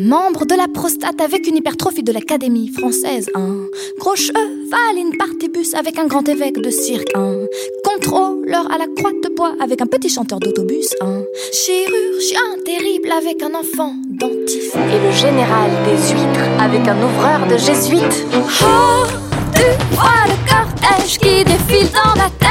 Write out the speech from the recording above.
Membre de la prostate avec une hypertrophie de l'Académie française. Un gros cheval, une partibus avec un grand évêque de cirque. Un contrôleur à la croix de bois avec un petit chanteur d'autobus. Un chirurgien terrible avec un enfant dentiste. Et le général des huîtres avec un ouvreur de jésuites. Oh, tu vois le cortège qui défile dans la tête.